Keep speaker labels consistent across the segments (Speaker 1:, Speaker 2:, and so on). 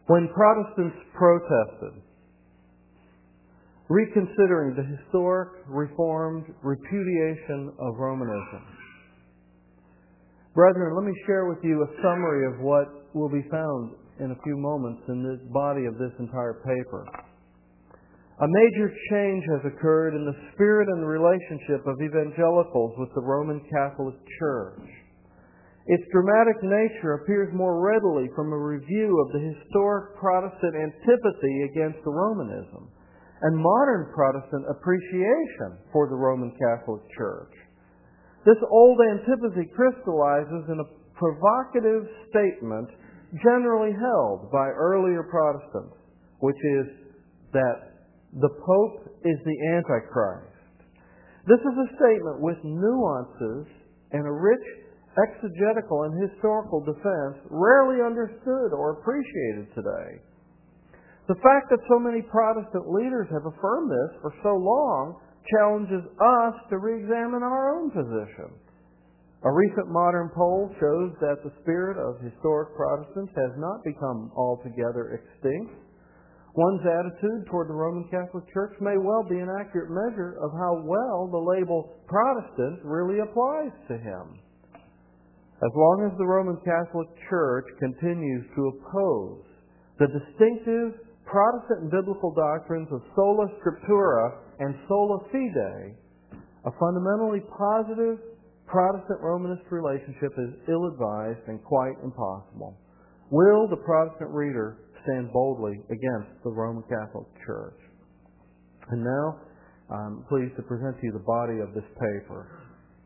Speaker 1: When Protestants protested, reconsidering the historic Reformed repudiation of Romanism. Brethren, let me share with you a summary of what will be found in a few moments in the body of this entire paper. A major change has occurred in the spirit and the relationship of evangelicals with the Roman Catholic Church. Its dramatic nature appears more readily from a review of the historic Protestant antipathy against Romanism and modern Protestant appreciation for the Roman Catholic Church. This old antipathy crystallizes in a provocative statement generally held by earlier Protestants, which is that the Pope is the Antichrist. This is a statement with nuances and a rich exegetical and historical defense rarely understood or appreciated today. The fact that so many Protestant leaders have affirmed this for so long challenges us to re-examine our own position. A recent modern poll shows that the spirit of historic Protestants has not become altogether extinct. One's attitude toward the Roman Catholic Church may well be an accurate measure of how well the label Protestant really applies to him. As long as the Roman Catholic Church continues to oppose the distinctive Protestant and biblical doctrines of sola scriptura and sola fide, a fundamentally positive Protestant-Romanist relationship is ill-advised and quite impossible. Will the Protestant reader stand boldly against the Roman Catholic Church? And now, I'm pleased to present to you the body of this paper.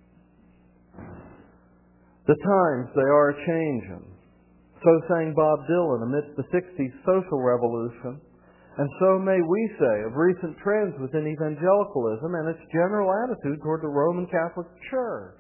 Speaker 1: The times, they are a-changin'. So sang Bob Dylan amidst the 60s social revolution, and so may we say of recent trends within evangelicalism and its general attitude toward the Roman Catholic Church.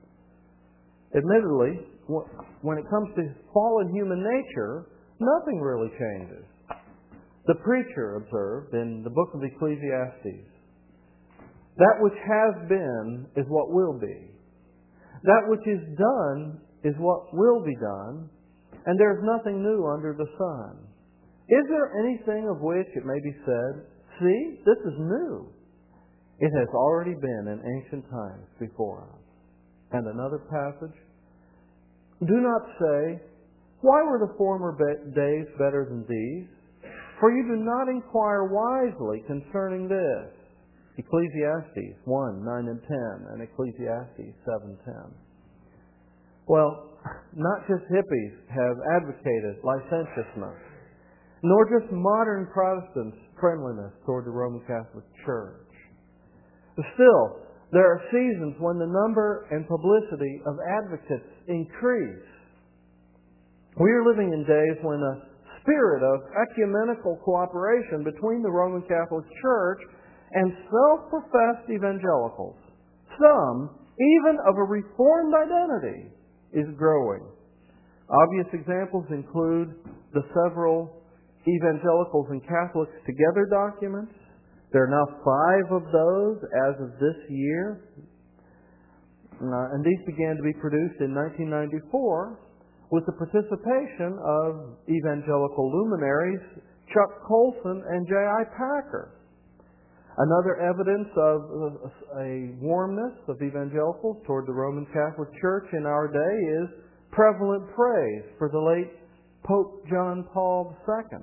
Speaker 1: Admittedly, when it comes to fallen human nature, nothing really changes. The preacher observed in the book of Ecclesiastes, that which has been is what will be. That which is done is what will be done, and there is nothing new under the sun. Is there anything of which it may be said, see, this is new? It has already been in ancient times before us. And another passage, do not say, why were the former days better than these? For you do not inquire wisely concerning this. Ecclesiastes 1, 9 and 10, and Ecclesiastes 7:10. Well, not just hippies have advocated licentiousness, nor just modern Protestants' friendliness toward the Roman Catholic Church. But still, there are seasons when the number and publicity of advocates increase. We are living in days when a spirit of ecumenical cooperation between the Roman Catholic Church and self-professed evangelicals, some even of a reformed identity, is growing. Obvious examples include the several Evangelicals and Catholics Together documents. There are now 5 of those as of this year. And these began to be produced in 1994 with the participation of evangelical luminaries Chuck Colson and J.I. Packer. Another evidence of a warmness of evangelicals toward the Roman Catholic Church in our day is prevalent praise for the late Pope John Paul II.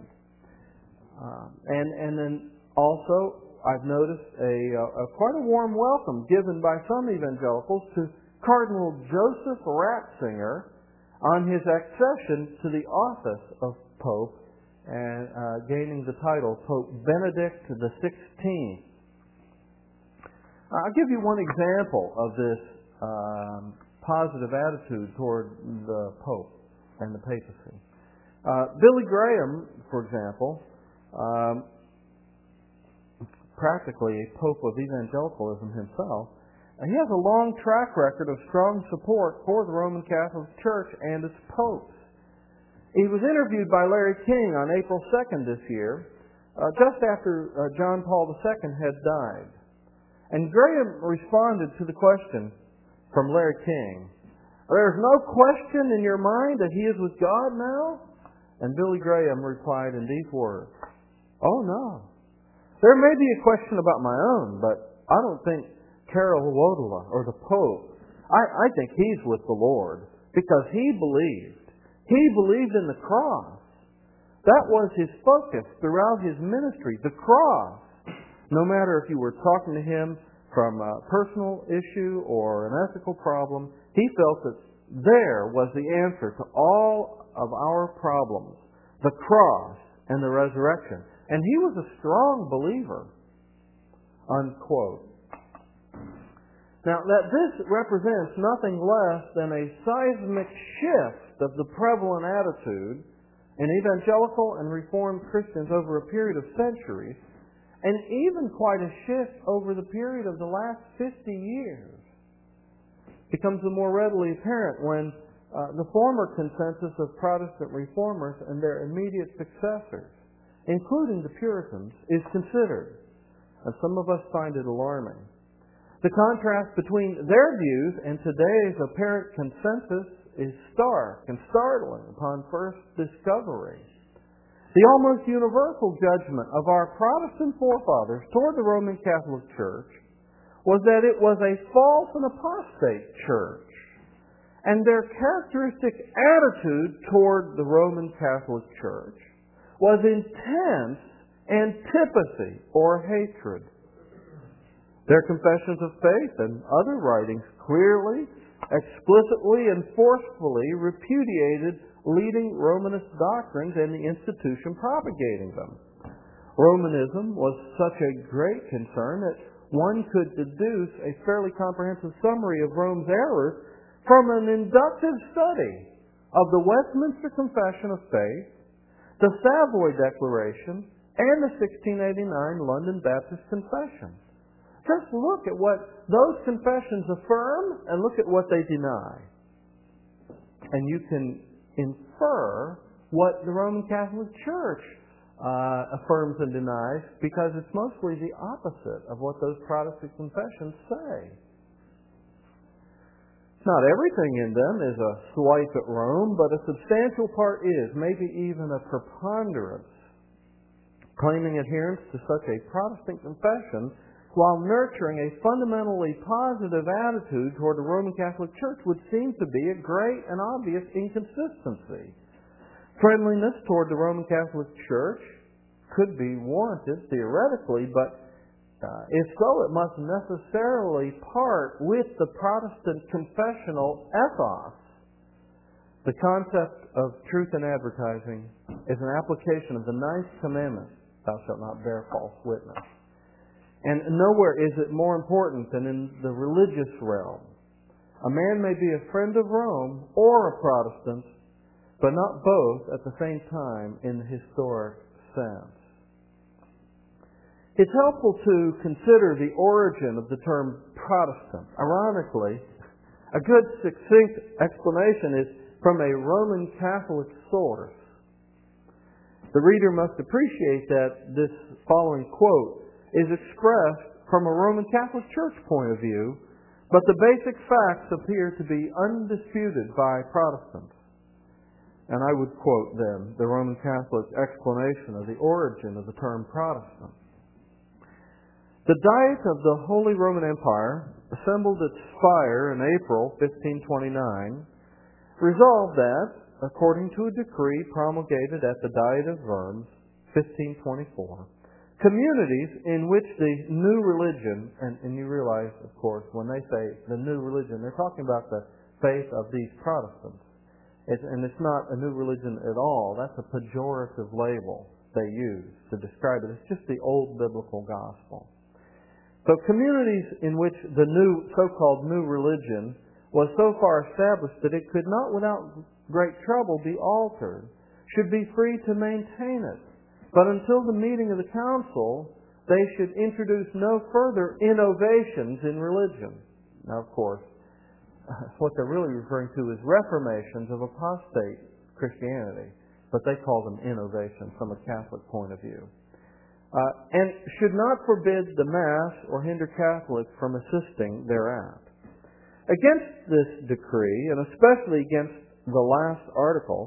Speaker 1: And then also, I've noticed quite a warm welcome given by some evangelicals to Cardinal Joseph Ratzinger on his accession to the office of Pope and gaining the title Pope Benedict XVI. I'll give you one example of this positive attitude toward the Pope and the papacy. Billy Graham, for example, practically a Pope of evangelicalism himself, he has a long track record of strong support for the Roman Catholic Church and its popes. He was interviewed by Larry King on April 2nd this year, just after John Paul II had died. And Graham responded to the question from Larry King, "There's no question in your mind that he is with God now? And Billy Graham replied in these words, "Oh no, there may be a question about my own, but I don't think Karol Wojtyla or the Pope. I think he's with the Lord because he believed. He believed in the cross. That was his focus throughout his ministry, the cross. No matter if you were talking to him from a personal issue or an ethical problem, he felt that there was the answer to all of our problems, the cross and the resurrection. And he was a strong believer." Unquote. Now, that this represents nothing less than a seismic shift of the prevalent attitude in evangelical and Reformed Christians over a period of centuries, and even quite a shift over the period of the last 50 years, becomes more readily apparent when the former consensus of Protestant reformers and their immediate successors, including the Puritans, is considered. And some of us find it alarming. The contrast between their views and today's apparent consensus is stark and startling upon first discovery. The almost universal judgment of our Protestant forefathers toward the Roman Catholic Church was that it was a false and apostate church, and their characteristic attitude toward the Roman Catholic Church was intense antipathy or hatred. Their confessions of faith and other writings clearly, explicitly, and forcefully repudiated leading Romanist doctrines and the institution propagating them. Romanism was such a great concern that one could deduce a fairly comprehensive summary of Rome's errors from an inductive study of the Westminster Confession of Faith, the Savoy Declaration, and the 1689 London Baptist Confession. Just look at what those confessions affirm and look at what they deny. And you can infer what the Roman Catholic Church affirms and denies, because it's mostly the opposite of what those Protestant confessions say. Not everything in them is a swipe at Rome, but a substantial part is, maybe even a preponderance. Claiming adherence to such a Protestant confession while nurturing a fundamentally positive attitude toward the Roman Catholic Church would seem to be a great and obvious inconsistency. Friendliness toward the Roman Catholic Church could be warranted theoretically, but if so, it must necessarily part with the Protestant confessional ethos. The concept of truth in advertising is an application of the ninth commandment, "Thou shalt not bear false witness." And nowhere is it more important than in the religious realm. A man may be a friend of Rome or a Protestant, but not both at the same time in the historic sense. It's helpful to consider the origin of the term Protestant. Ironically, a good succinct explanation is from a Roman Catholic source. The reader must appreciate that this following quote is expressed from a Roman Catholic Church point of view, but the basic facts appear to be undisputed by Protestants. And I would quote then the Roman Catholic explanation of the origin of the term Protestant. The Diet of the Holy Roman Empire, assembled at Spire in April 1529, resolved that, according to a decree promulgated at the Diet of Worms, 1524, communities in which the new religion, and you realize, of course, when they say the new religion, they're talking about the faith of these Protestants. And it's not a new religion at all. That's a pejorative label they use to describe it. It's just the old biblical gospel. So communities in which the new, so-called new religion was so far established that it could not without great trouble be altered, should be free to maintain it. But until the meeting of the council, they should introduce no further innovations in religion. Now, of course, what they're really referring to is reformations of apostate Christianity, but they call them innovations from a Catholic point of view. And should not forbid the Mass or hinder Catholics from assisting thereat. Against this decree, and especially against the last article,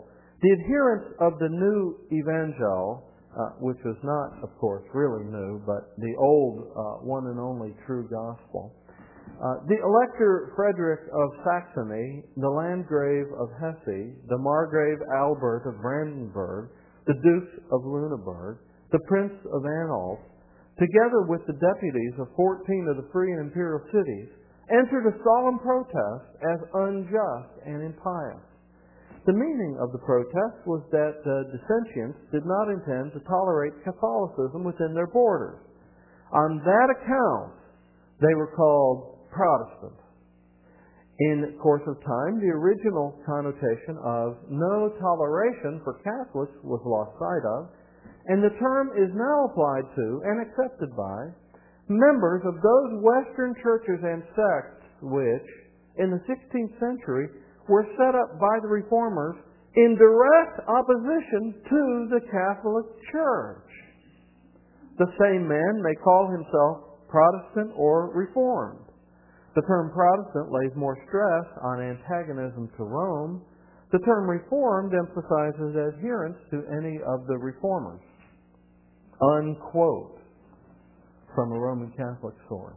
Speaker 1: The adherents of the new evangel, which was not, of course, really new, but the old one and only true gospel, the Elector Frederick of Saxony, the Landgrave of Hesse, the Margrave Albert of Brandenburg, the Dukes of Lüneburg, the Prince of Anhalt, together with the deputies of 14 of the free and imperial cities, entered a solemn protest as unjust and impious. The meaning of the protest was that the dissentients did not intend to tolerate Catholicism within their borders. On that account, they were called Protestant. In course of time, the original connotation of no toleration for Catholics was lost sight of, and the term is now applied to and accepted by members of those Western churches and sects which, in the 16th century, were set up by the Reformers in direct opposition to the Catholic Church. The same man may call himself Protestant or Reformed. The term Protestant lays more stress on antagonism to Rome. The term Reformed emphasizes adherence to any of the Reformers. Unquote from a Roman Catholic source.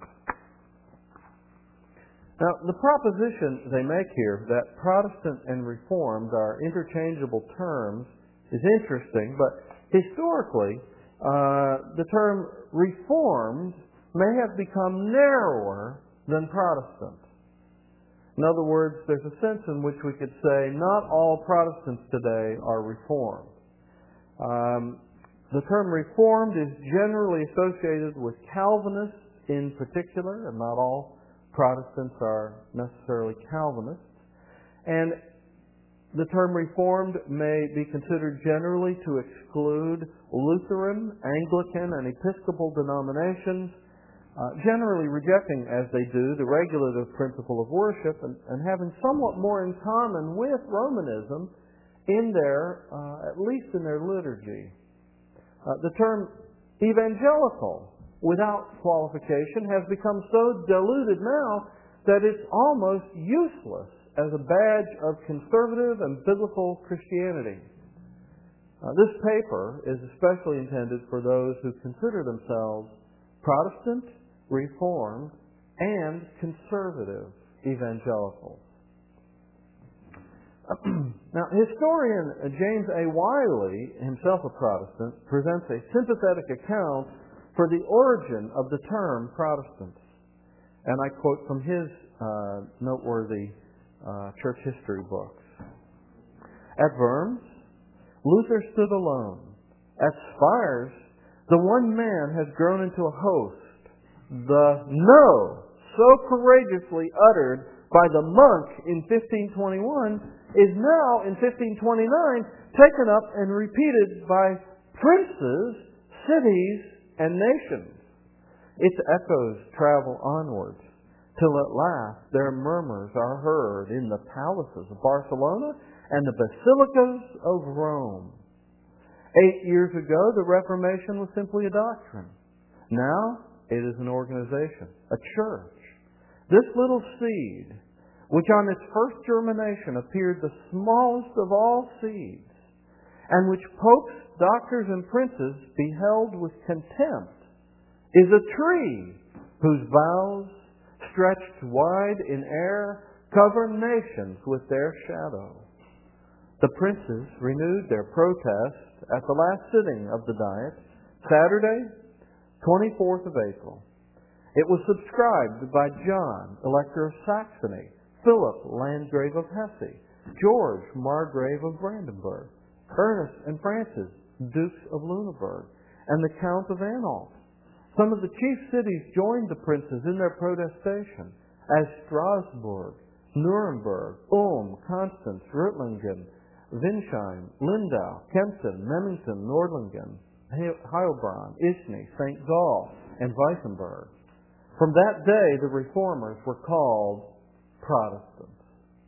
Speaker 1: Now, the proposition they make here that Protestant and Reformed are interchangeable terms is interesting, but historically, the term Reformed may have become narrower than Protestant. In other words, there's a sense in which we could say not all Protestants today are Reformed. The term Reformed is generally associated with Calvinists in particular, and not all Protestants are necessarily Calvinists. And the term Reformed may be considered generally to exclude Lutheran, Anglican, and Episcopal denominations, generally rejecting, as they do, the regulative principle of worship and having somewhat more in common with Romanism in their, at least in their liturgy. The term evangelical, without qualification, has become so diluted now that it's almost useless as a badge of conservative and biblical Christianity. This paper is especially intended for those who consider themselves Protestant, Reformed, and conservative evangelicals. Now, historian James A. Wiley, himself a Protestant, presents a sympathetic account for the origin of the term Protestants. And I quote from his noteworthy church history books. At Worms, Luther stood alone. At Spires, the one man has grown into a host. The no, so courageously uttered by the monk in 1521, is now in 1529 taken up and repeated by princes, cities, and nations. Its echoes travel onwards, till at last their murmurs are heard in the palaces of Barcelona and the basilicas of Rome. 8 years ago, the Reformation was simply a doctrine. Now, it is an organization, a church. This little seed, which on its first germination appeared the smallest of all seeds, and which popes, doctors, and princes beheld with contempt, is a tree whose boughs, stretched wide in air, cover nations with their shadow. The princes renewed their protest at the last sitting of the Diet, Saturday, 24th of April. It was subscribed by John, Elector of Saxony, Philip, Landgrave of Hesse, George, Margrave of Brandenburg, Ernest and Francis, Dukes of Lüneburg, and the Count of Anhalt. Some of the chief cities joined the princes in their protestation, as Strasbourg, Nuremberg, Ulm, Constance, Reutlingen, Winsheim, Lindau, Kempten, Memmingen, Nordlingen, Heilbronn, Ischny, St. Gall, and Weissenberg. From that day, the Reformers were called Protestants.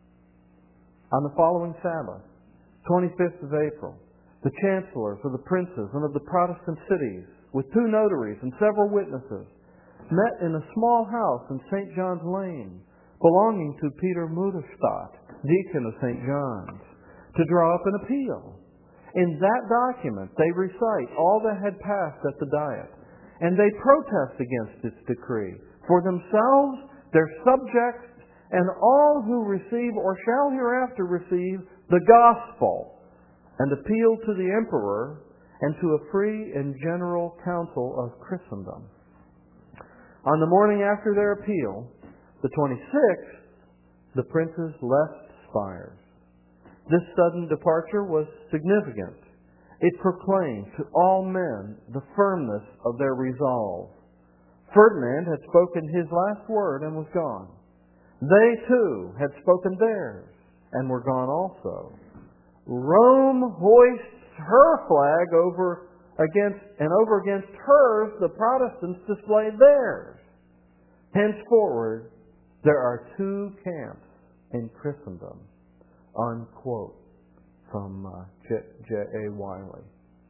Speaker 1: On the following Sabbath, 25th of April, the chancellors of the princes and of the Protestant cities, with 2 notaries and several witnesses, met in a small house in St. John's Lane, belonging to Peter Muderstadt, deacon of St. John's, to draw up an appeal. In that document, they recite all that had passed at the Diet, and they protest against its decree for themselves, their subjects, and all who receive or shall hereafter receive the gospel, and appeal to the emperor and to a free and general council of Christendom. On the morning after their appeal, the 26th, the princes left Spires. This sudden departure was significant. It proclaimed to all men the firmness of their resolve. Ferdinand had spoken his last word and was gone. They too had spoken theirs and were gone also. Rome hoists her flag over against hers the Protestants display theirs. Henceforward, there are two camps in Christendom. Unquote from J.A. Wiley.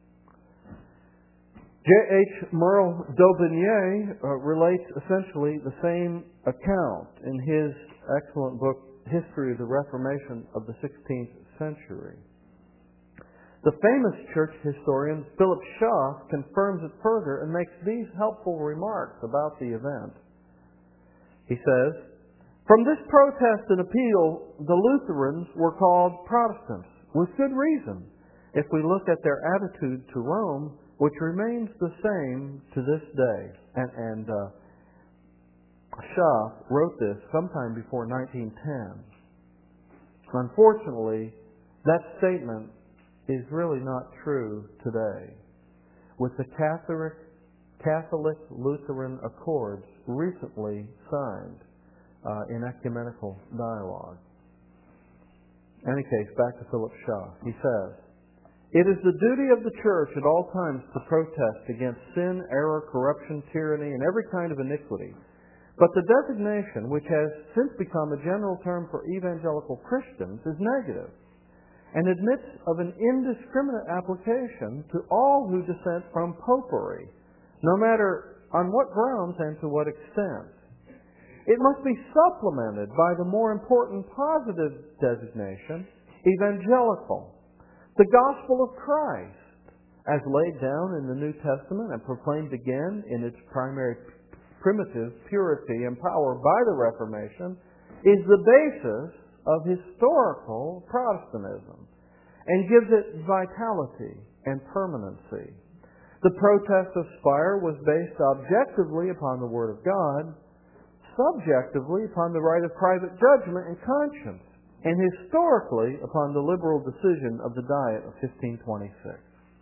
Speaker 1: J.H. Merle d'Aubigné relates essentially the same account in his excellent book, History of the Reformation of the 16th Century. The famous church historian Philip Schaff confirms it further and makes these helpful remarks about the event. He says, "From this protest and appeal, the Lutherans were called Protestants, with good reason, if we look at their attitude to Rome, which remains the same to this day." And Schaff wrote this sometime before 1910. Unfortunately, that statement is really not true today. With the Catholic Lutheran Accords recently signed in ecumenical dialogue. In any case, back to Philip Schaff. He says, "It is the duty of the Church at all times to protest against sin, error, corruption, tyranny, and every kind of iniquity. But the designation, which has since become a general term for evangelical Christians, is negative and admits of an indiscriminate application to all who dissent from popery, no matter on what grounds and to what extent. It must be supplemented by the more important positive designation, evangelical, the gospel of Christ, as laid down in the New Testament and proclaimed again in its primitive purity and power by the Reformation, is the basis of historical Protestantism and gives it vitality and permanency. The protest of Spire was based objectively upon the Word of God, subjectively upon the right of private judgment and conscience, and historically upon the liberal decision of the Diet of 1526.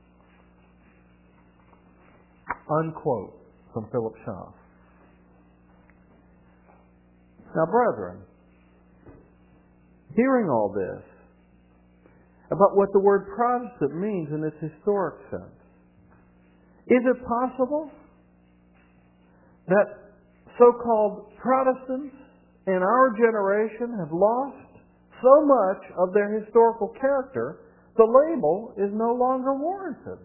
Speaker 1: Unquote from Philip Schaff. Now, brethren, hearing all this about what the word Protestant means in its historic sense, is it possible that so-called Protestants in our generation have lost so much of their historical character, the label is no longer warranted?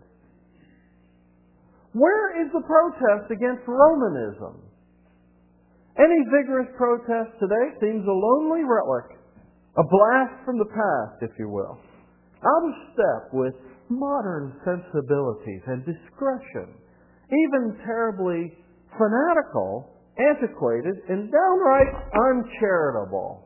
Speaker 1: Where is the protest against Romanism? Any vigorous protest today seems a lonely relic, a blast from the past, if you will, out of step with modern sensibilities and discretion, even terribly fanatical, antiquated, and downright uncharitable.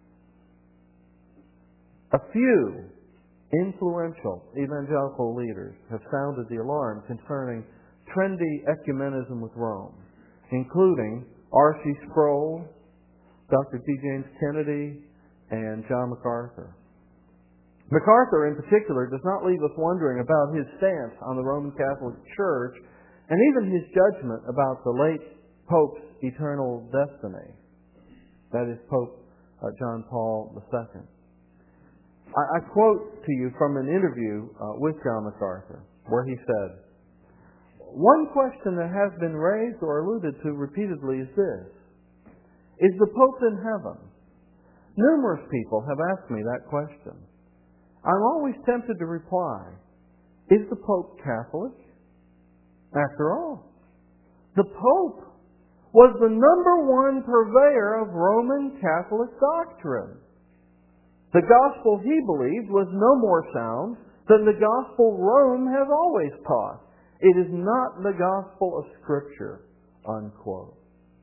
Speaker 1: A few influential evangelical leaders have sounded the alarm concerning trendy ecumenism with Rome, including R.C. Sproul, Dr. T. James Kennedy, and John MacArthur. MacArthur, in particular, does not leave us wondering about his stance on the Roman Catholic Church and even his judgment about the late Pope's eternal destiny. That is Pope John Paul II. I quote to you from an interview with John MacArthur, where he said, "One question that has been raised or alluded to repeatedly is this: is the Pope in heaven? Numerous people have asked me that question. I'm always tempted to reply, is the Pope Catholic? After all, the Pope was the number one purveyor of Roman Catholic doctrine. The gospel he believed was no more sound than the gospel Rome has always taught. It is not the gospel of Scripture, unquote.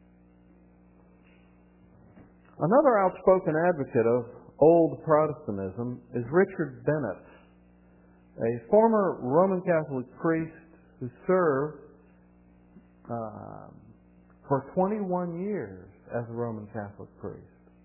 Speaker 1: Another outspoken advocate of old Protestantism is Richard Bennett, a former Roman Catholic priest who served for 21 years as a Roman Catholic priest.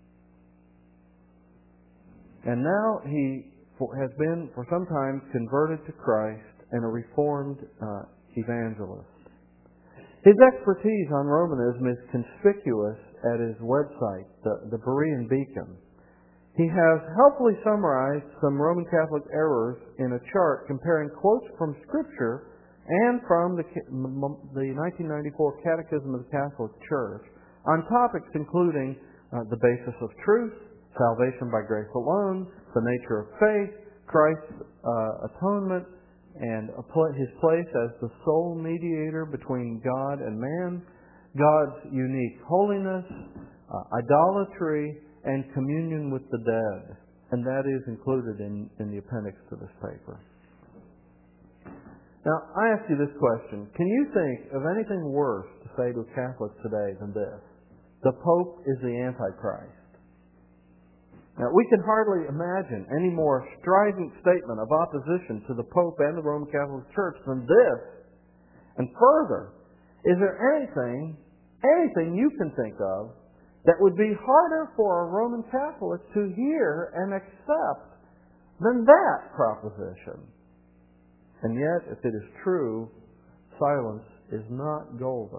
Speaker 1: And now he has been for some time converted to Christ and a Reformed evangelist. His expertise on Romanism is conspicuous at his website, the Berean Beacon. He has helpfully summarized some Roman Catholic errors in a chart comparing quotes from Scripture and from the 1994 Catechism of the Catholic Church on topics including the basis of truth, salvation by grace alone, the nature of faith, Christ's atonement, and his place as the sole mediator between God and man, God's unique holiness, idolatry, and communion with the dead. And that is included in the appendix to this paper. Now, I ask you this question. Can you think of anything worse to say to a Catholic today than this? The Pope is the Antichrist. Now, we can hardly imagine any more strident statement of opposition to the Pope and the Roman Catholic Church than this. And further, is there anything you can think of that would be harder for a Roman Catholic to hear and accept than that proposition? And yet, if it is true, silence is not golden.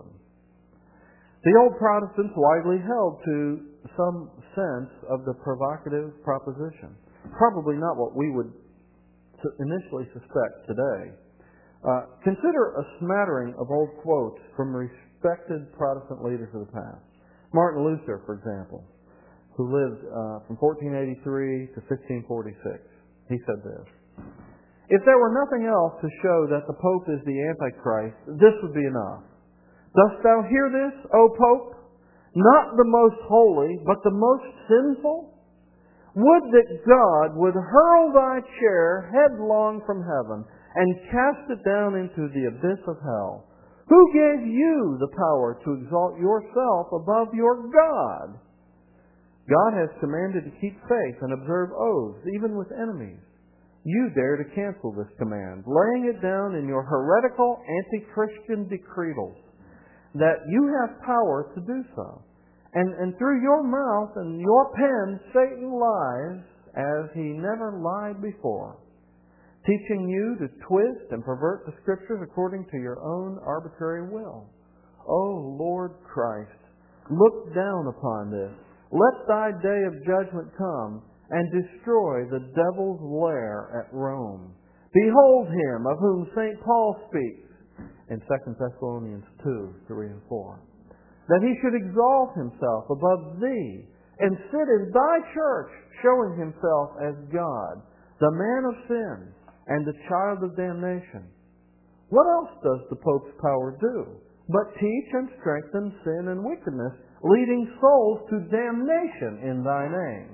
Speaker 1: The old Protestants widely held to some sense of the provocative proposition. Probably not what we would initially suspect today. Consider a smattering of old quotes from respected Protestant leaders of the past. Martin Luther, for example, who lived from 1483 to 1546. He said this: "If there were nothing else to show that the Pope is the Antichrist, this would be enough. Dost thou hear this, O Pope? Not the most holy, but the most sinful? Would that God would hurl thy chair headlong from heaven and cast it down into the abyss of hell. Who gave you the power to exalt yourself above your God? God has commanded to keep faith and observe oaths, even with enemies. You dare to cancel this command, laying it down in your heretical anti-Christian decretals, that you have power to do so. And through your mouth and your pen, Satan lies as he never lied before, teaching you to twist and pervert the Scriptures according to your own arbitrary will. O Lord Christ, look down upon this. Let thy day of judgment come and destroy the devil's lair at Rome. Behold him of whom St. Paul speaks in 2 Thessalonians 2, 3 and 4. That he should exalt himself above thee and sit in thy church, showing himself as God, the man of sin and the child of damnation. What else does the Pope's power do but teach and strengthen sin and wickedness, leading souls to damnation in thy name?"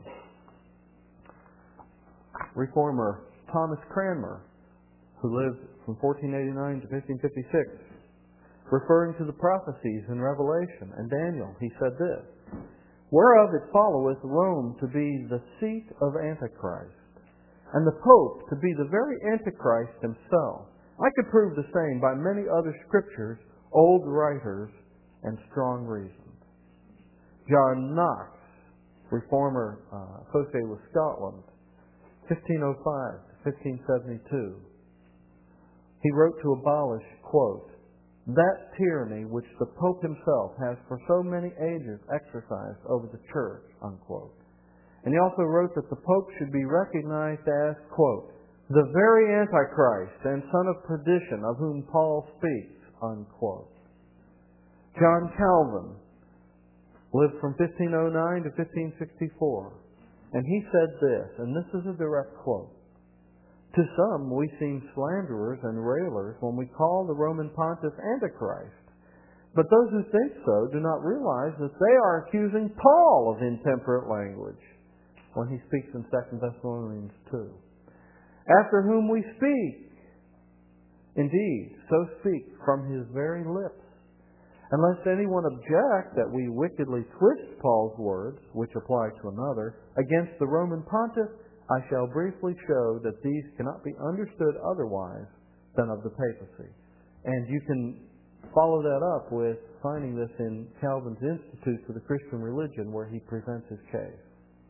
Speaker 1: Reformer Thomas Cranmer, who lived from 1489 to 1556, referring to the prophecies in Revelation and Daniel, he said this: "Whereof it followeth Rome to be the seat of Antichrist, and the Pope to be the very Antichrist himself. I could prove the same by many other scriptures, old writers, and strong reasons." John Knox, reformer associated with Scotland, 1505 to 1572. He wrote to abolish, quote, "that tyranny which the Pope himself has for so many ages exercised over the Church," unquote. And he also wrote that the Pope should be recognized as, quote, "the very Antichrist and son of perdition of whom Paul speaks," unquote. John Calvin lived from 1509 to 1564, and he said this, and this is a direct quote: "To some we seem slanderers and railers when we call the Roman Pontiff Antichrist. But those who think so do not realize that they are accusing Paul of intemperate language. when he speaks in 2 Thessalonians 2. After whom we speak, indeed, so speak from his very lips. Unless anyone object that we wickedly twist Paul's words, which apply to another, against the Roman pontiff, I shall briefly show that these cannot be understood otherwise than of the papacy. And you can follow that up with finding this in Calvin's Institutes of the Christian Religion, where he presents his case.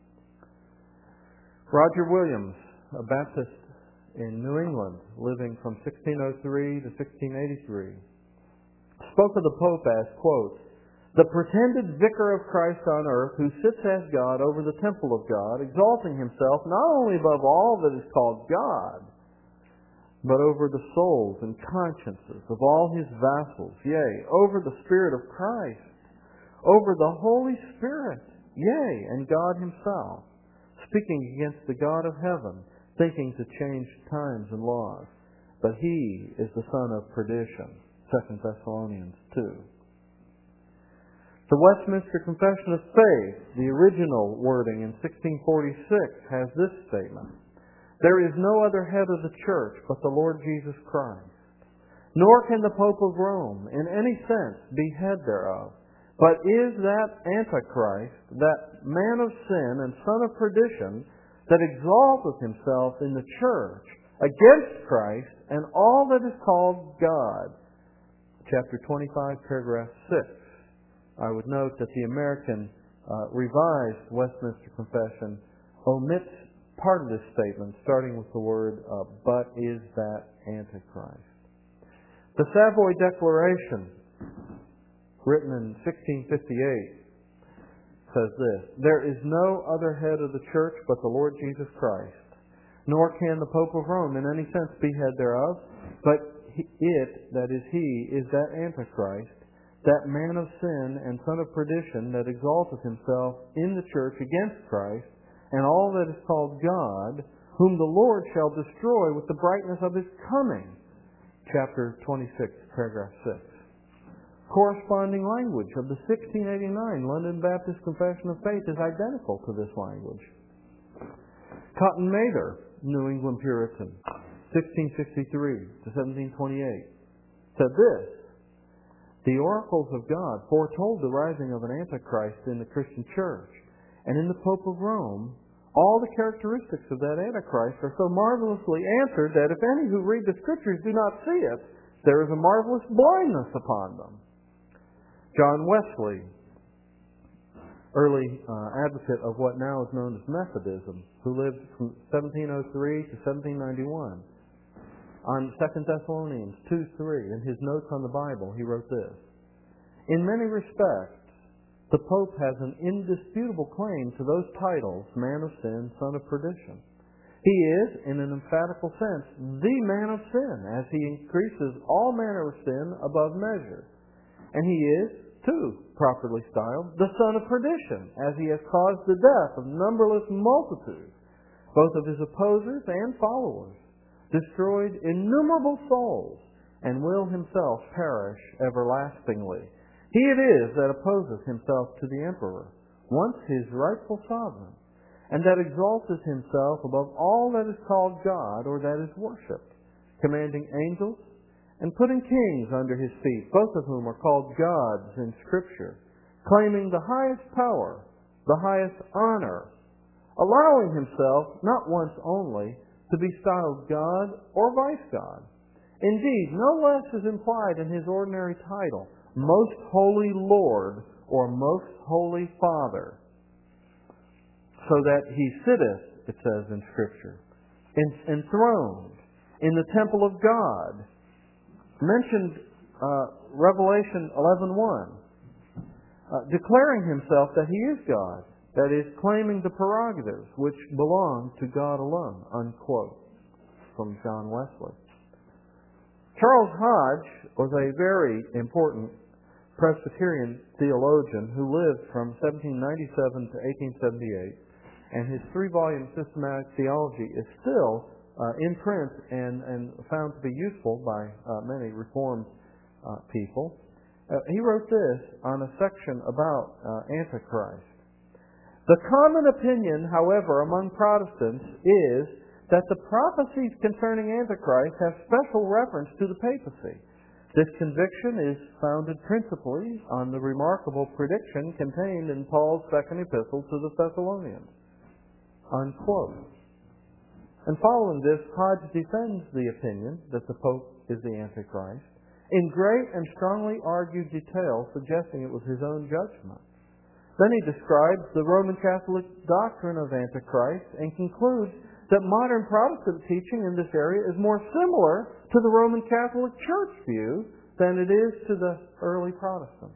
Speaker 1: Roger Williams, a Baptist in New England, living from 1603 to 1683, spoke of the Pope as, quote, the pretended vicar of Christ on earth who sits as God over the temple of God, exalting himself not only above all that is called God, but over the souls and consciences of all his vassals, yea, over the Spirit of Christ, over the Holy Spirit, yea, and God himself, speaking against the God of heaven, thinking to change times and laws. But he is the son of perdition. 2 Thessalonians 2. The Westminster Confession of Faith, the original wording in 1646, has this statement: there is no other head of the church but the Lord Jesus Christ, nor can the Pope of Rome in any sense be head thereof, but is that Antichrist, that man of sin and son of perdition, that exalteth himself in the church against Christ and all that is called God. Chapter 25, paragraph 6. I would note that the American Revised Westminster Confession omits part of this statement, starting with the word, but is that Antichrist. The Savoy Declaration, written in 1658, says this: there is no other head of the church but the Lord Jesus Christ, nor can the Pope of Rome in any sense be head thereof, but it, that is he, is that Antichrist, that man of sin and son of perdition, that exalteth himself in the church against Christ, and all that is called God, whom the Lord shall destroy with the brightness of his coming. Chapter 26, paragraph 6. Corresponding language of the 1689 London Baptist Confession of Faith is identical to this language. Cotton Mather, New England Puritan, 1663 to 1728, said this: the oracles of God foretold the rising of an Antichrist in the Christian church, and in the Pope of Rome all the characteristics of that Antichrist are so marvelously answered that if any who read the Scriptures do not see it, there is a marvelous blindness upon them. John Wesley, early advocate of what now is known as Methodism, who lived from 1703 to 1791, on 2 Thessalonians 2:3, in his notes on the Bible, he wrote this: in many respects, the Pope has an indisputable claim to those titles, man of sin, son of perdition. He is, in an emphatical sense, the man of sin, as he increases all manner of sin above measure. And he is, too, properly styled, the son of perdition, as he has caused the death of numberless multitudes, both of his opposers and followers, destroyed innumerable souls, and will himself perish everlastingly. He it is that opposes himself to the emperor, once his rightful sovereign, and that exalteth himself above all that is called God or that is worshipped, commanding angels and putting kings under his feet, both of whom are called gods in Scripture, claiming the highest power, the highest honor, allowing himself, not once only, to be styled God or vice God. Indeed, no less is implied in his ordinary title, Most Holy Lord or Most Holy Father, so that he sitteth, it says in Scripture, enthroned in the temple of God. Mentioned Revelation 11:1, declaring himself that he is God. That is, claiming the prerogatives which belong to God alone, unquote, from John Wesley. Charles Hodge was a very important Presbyterian theologian who lived from 1797 to 1878, and his 3-volume Systematic Theology is still in print and found to be useful by many Reformed people. He wrote this on a section about Antichrist. The common opinion, however, among Protestants is that the prophecies concerning Antichrist have special reference to the papacy. This conviction is founded principally on the remarkable prediction contained in Paul's second epistle to the Thessalonians. Unquote. And following this, Hodge defends the opinion that the Pope is the Antichrist in great and strongly argued detail, suggesting it was his own judgment. Then he describes the Roman Catholic doctrine of Antichrist and concludes that modern Protestant teaching in this area is more similar to the Roman Catholic Church view than it is to the early Protestants.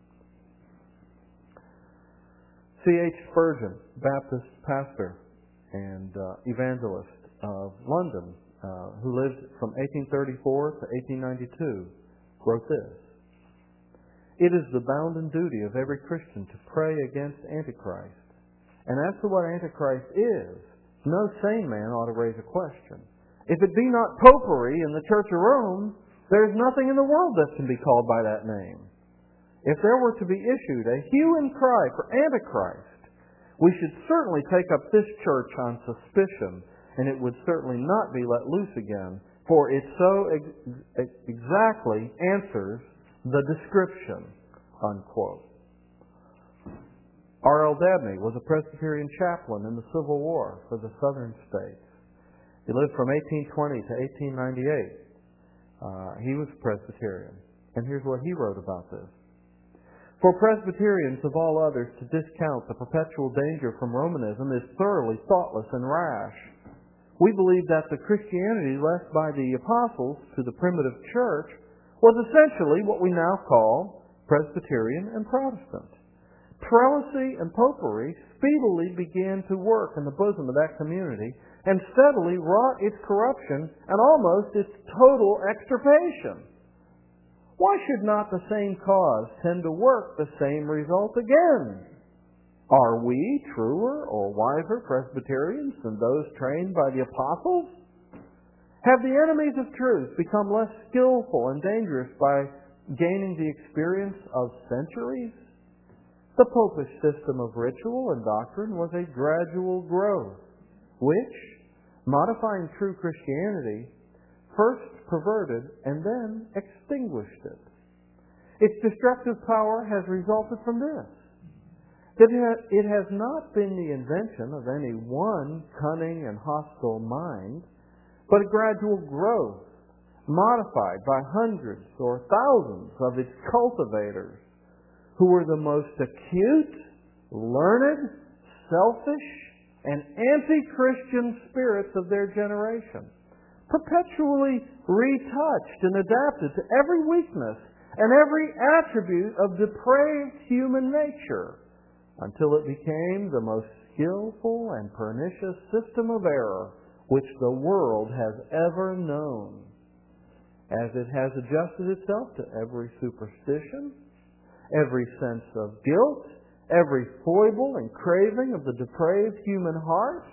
Speaker 1: C.H. Spurgeon, Baptist pastor and evangelist of London, who lived from 1834 to 1892, wrote this: "It is the bounden duty of every Christian to pray against Antichrist. And as to what Antichrist is, no sane man ought to raise a question. If it be not popery in the Church of Rome, there is nothing in the world that can be called by that name. If there were to be issued a hue and cry for Antichrist, we should certainly take up this church on suspicion, and it would certainly not be let loose again, for it so exactly answers the description." Unquote. R.L. Dabney was a Presbyterian chaplain in the Civil War for the Southern states. He lived from 1820 to 1898. He was Presbyterian. And here's what he wrote about this: "For Presbyterians of all others to discount the perpetual danger from Romanism is thoroughly thoughtless and rash. We believe that the Christianity left by the apostles to the primitive church was essentially what we now call Presbyterian and Protestant. Prelacy and popery speedily began to work in the bosom of that community and steadily wrought its corruption and almost its total extirpation. Why should not the same cause tend to work the same result again? Are we truer or wiser Presbyterians than those trained by the apostles? Have the enemies of truth become less skillful and dangerous by gaining the experience of centuries? The Popish system of ritual and doctrine was a gradual growth, which, modifying true Christianity, first perverted and then extinguished it. Its destructive power has resulted from this: that it has not been the invention of any one cunning and hostile mind, but a gradual growth, modified by hundreds or thousands of its cultivators, who were the most acute, learned, selfish, and anti-Christian spirits of their generation, perpetually retouched and adapted to every weakness and every attribute of depraved human nature, until it became the most skillful and pernicious system of error which the world has ever known, as it has adjusted itself to every superstition, every sense of guilt, every foible and craving of the depraved human heart.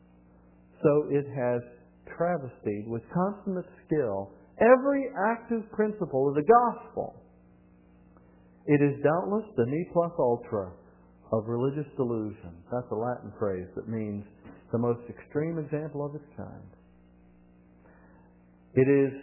Speaker 1: So it has travestied with consummate skill every active principle of the gospel. It is doubtless the ne plus ultra of religious delusion. That's a Latin phrase that means the most extreme example of its kind. It is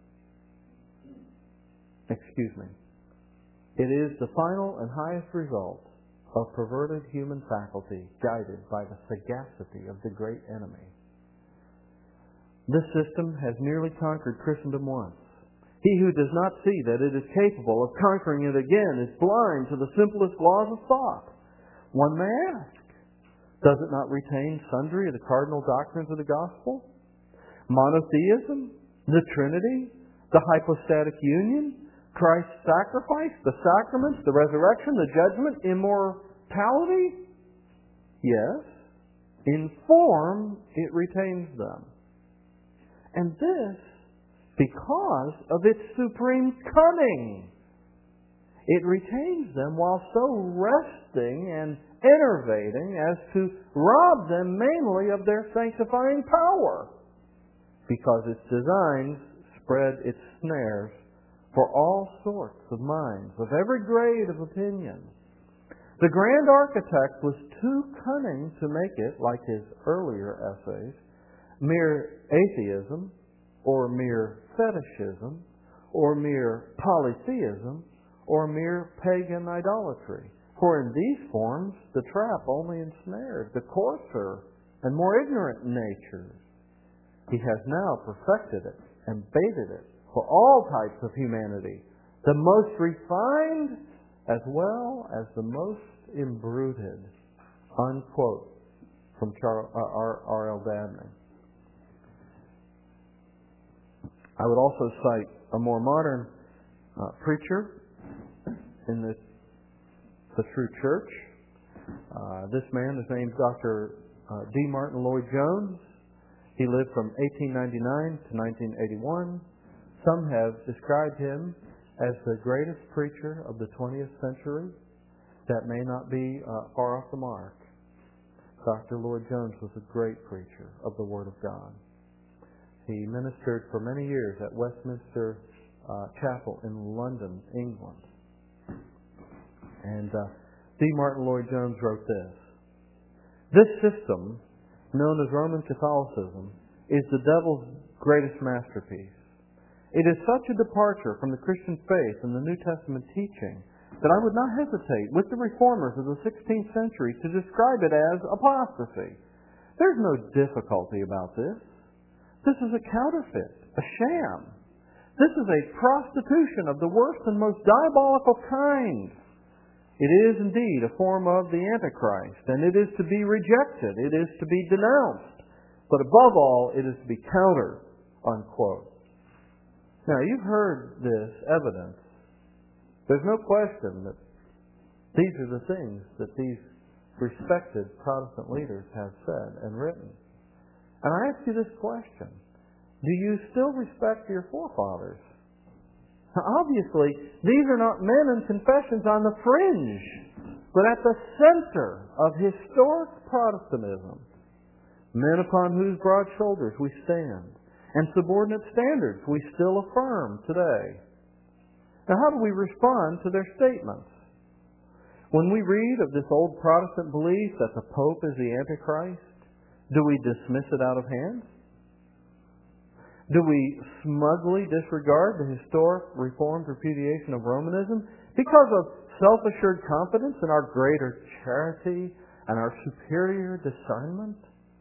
Speaker 1: the final and highest result of perverted human faculty guided by the sagacity of the great enemy. This system has nearly conquered Christendom once. He who does not see that it is capable of conquering it again is blind to the simplest laws of thought. One may ask, does it not retain sundry of the cardinal doctrines of the gospel? Monotheism, the Trinity, the hypostatic union, Christ's sacrifice, the sacraments, the resurrection, the judgment, immortality? Yes. In form, it retains them. And this because of its supreme cunning. It retains them while so resting and enervating as to rob them mainly of their sanctifying power, because its designs spread its snares for all sorts of minds of every grade of opinion. The grand architect was too cunning to make it, like his earlier essays, mere atheism, or mere fetishism, or mere polytheism, or mere pagan idolatry. For in these forms, the trap only ensnared the coarser and more ignorant natures. He has now perfected it and baited it for all types of humanity, the most refined as well as the most imbruted. Unquote from R.L. Dabney. I would also cite a more modern preacher in the true church. This man is named Dr. D. Martin Lloyd-Jones. He lived from 1899 to 1981. Some have described him as the greatest preacher of the 20th century. That may not be far off the mark. Dr. Lloyd-Jones was a great preacher of the Word of God. He ministered for many years at Westminster Chapel in London, England. And D. Martin Lloyd-Jones wrote this: "This system, known as Roman Catholicism, is the devil's greatest masterpiece. It is such a departure from the Christian faith and the New Testament teaching that I would not hesitate with the reformers of the 16th century to describe it as apostasy. There's no difficulty about this. This is a counterfeit, a sham. This is a prostitution of the worst and most diabolical kind. It is indeed a form of the Antichrist, and it is to be rejected. It is to be denounced. But above all, it is to be countered." Unquote. Now, you've heard this evidence. There's no question that these are the things that these respected Protestant leaders have said and written. And I ask you this question: do you still respect your forefathers? Now, obviously, these are not men and confessions on the fringe, but at the center of historic Protestantism. Men upon whose broad shoulders we stand, and subordinate standards we still affirm today. Now, how do we respond to their statements? When we read of this old Protestant belief that the Pope is the Antichrist, do we dismiss it out of hand? Do we smugly disregard the historic Reformed repudiation of Romanism because of self-assured confidence in our greater charity and our superior discernment?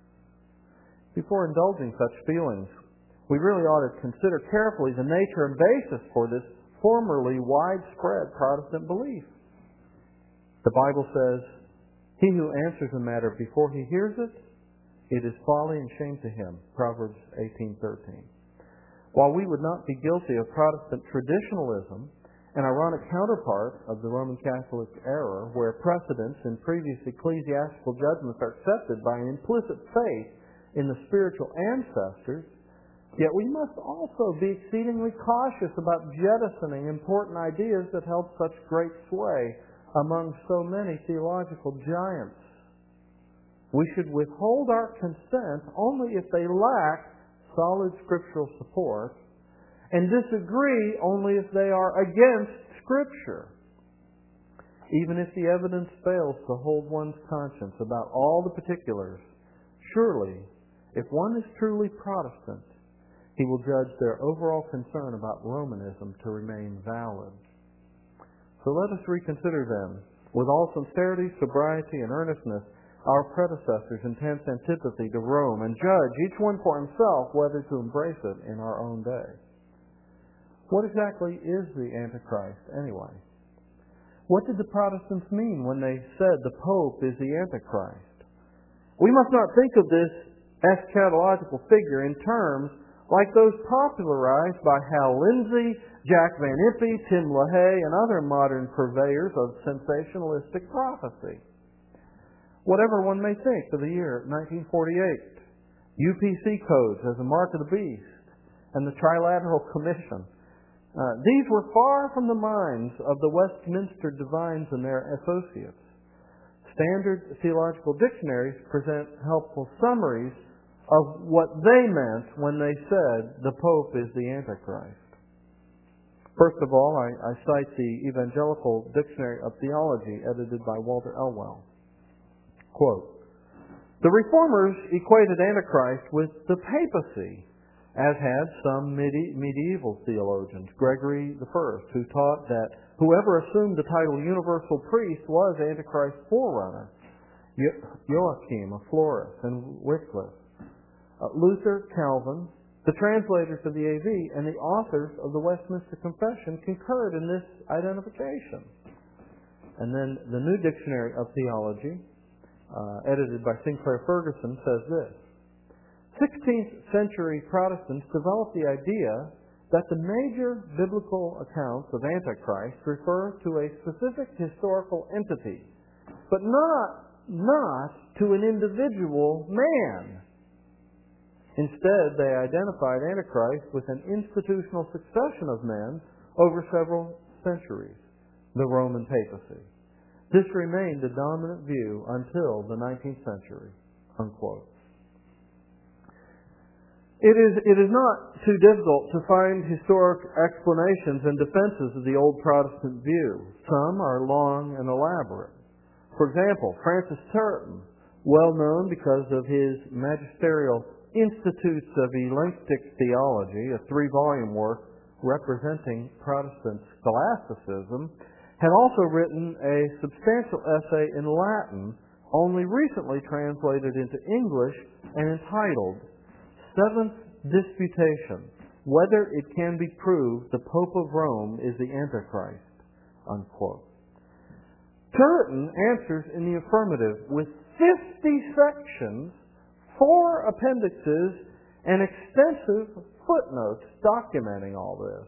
Speaker 1: Before indulging such feelings, we really ought to consider carefully the nature and basis for this formerly widespread Protestant belief. The Bible says, "He who answers a matter before he hears it, it is folly and shame to him." Proverbs 18:13. While we would not be guilty of Protestant traditionalism, an ironic counterpart of the Roman Catholic error, where precedents in previous ecclesiastical judgments are accepted by an implicit faith in the spiritual ancestors, yet we must also be exceedingly cautious about jettisoning important ideas that held such great sway among so many theological giants. We should withhold our consent only if they lack solid scriptural support, and disagree only if they are against Scripture. Even if the evidence fails to hold one's conscience about all the particulars, surely, if one is truly Protestant, he will judge their overall concern about Romanism to remain valid. So let us reconsider then, with all sincerity, sobriety, and earnestness, our predecessors' intense antipathy to Rome, and judge each one for himself whether to embrace it in our own day. What exactly is the Antichrist anyway? What did the Protestants mean when they said the Pope is the Antichrist? We must not think of this eschatological figure in terms like those popularized by Hal Lindsey, Jack Van Impe, Tim LaHaye, and other modern purveyors of sensationalistic prophecy. Whatever one may think of the year 1948, UPC codes as a mark of the beast, and the Trilateral Commission, these were far from the minds of the Westminster divines and their associates. Standard theological dictionaries present helpful summaries of what they meant when they said the Pope is the Antichrist. First of all, I cite the Evangelical Dictionary of Theology, edited by Walter Elwell. Quote, "The Reformers equated Antichrist with the papacy, as had some medieval theologians, Gregory I, who taught that whoever assumed the title universal priest was Antichrist's forerunner, Joachim of Florus and Wycliffe, Luther, Calvin, the translators of the AV, and the authors of the Westminster Confession concurred in this identification." And then the New Dictionary of Theology, edited by Sinclair Ferguson, says this: 16th century Protestants developed the idea that the major biblical accounts of Antichrist refer to a specific historical entity, but not to an individual man. Instead, they identified Antichrist with an institutional succession of men over several centuries, the Roman papacy. This remained the dominant view until the 19th century. Unquote. It is not too difficult to find historic explanations and defenses of the old Protestant view. Some are long and elaborate. For example, Francis Turretin, well known because of his magisterial Institutes of Elenctic Theology, a 3-volume work representing Protestant scholasticism, had also written a substantial essay in Latin, only recently translated into English and entitled Seventh Disputation, Whether It Can Be Proved the Pope of Rome is the Antichrist. Unquote. Turretin answers in the affirmative with 50 sections, 4 appendixes, and extensive footnotes documenting all this.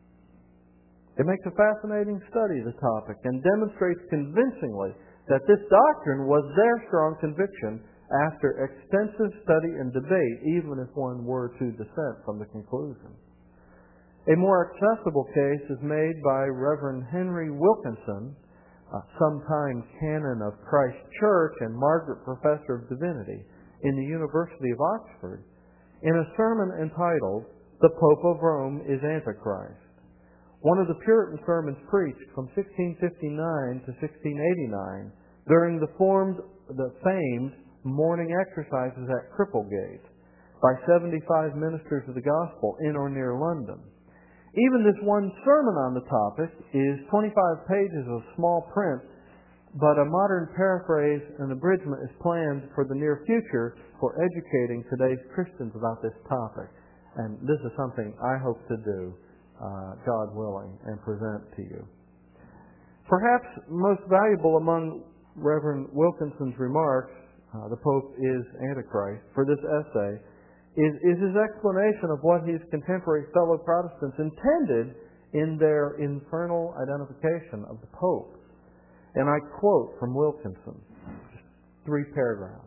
Speaker 1: It makes a fascinating study of the topic and demonstrates convincingly that this doctrine was their strong conviction after extensive study and debate, even if one were to dissent from the conclusion. A more accessible case is made by Reverend Henry Wilkinson, sometime canon of Christ Church and Margaret Professor of Divinity in the University of Oxford, in a sermon entitled, "The Pope of Rome is Antichrist." One of the Puritan sermons preached from 1659 to 1689 during the famed morning exercises at Cripplegate by 75 ministers of the gospel in or near London. Even this one sermon on the topic is 25 pages of small print, but a modern paraphrase and abridgment is planned for the near future for educating today's Christians about this topic. And this is something I hope to do, God willing, and present to you. Perhaps most valuable among Reverend Wilkinson's remarks, the Pope is Antichrist, for this essay, is his explanation of what his contemporary fellow Protestants intended in their infernal identification of the Pope. And I quote from Wilkinson, just 3 paragraphs.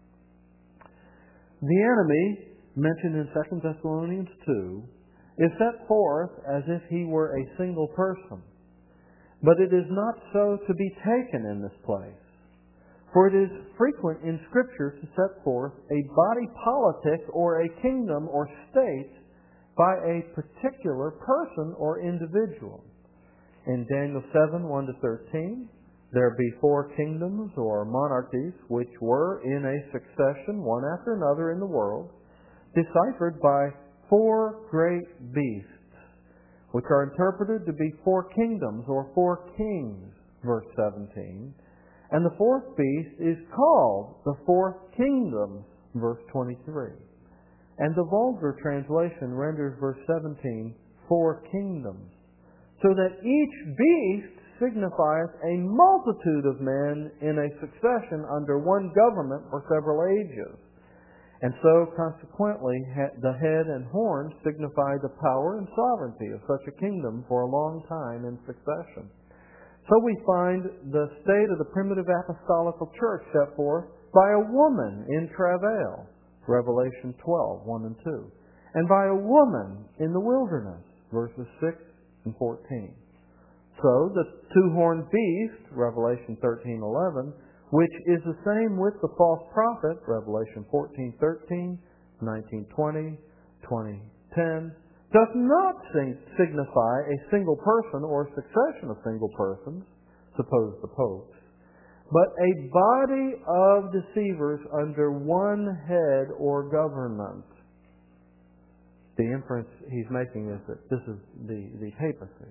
Speaker 1: "The enemy, mentioned in 2 Thessalonians 2, is set forth as if he were a single person. But it is not so to be taken in this place. For it is frequent in Scripture to set forth a body politic or a kingdom or state by a particular person or individual. In Daniel 7, 1-13, there be 4 kingdoms or monarchies which were in a succession, one after another in the world, deciphered by 4 great beasts, which are interpreted to be 4 kingdoms or 4 kings, verse 17. And the 4th beast is called the 4th kingdom, verse 23. And the vulgar translation renders verse 17, 4 kingdoms, so that each beast signifieth a multitude of men in a succession under one government for several ages. And so, consequently, the head and horns signify the power and sovereignty of such a kingdom for a long time in succession. So we find the state of the primitive apostolical church set forth by a woman in travail, Revelation 12, 1 and 2, and by a woman in the wilderness, verses 6 and 14. So the 2-horned beast, Revelation 13, 11, which is the same with the false prophet, Revelation 14, 13, 19, 20, 20, 10, does not signify a single person or a succession of single persons, suppose the popes, but a body of deceivers under one head or government. The inference he's making is that this is the papacy.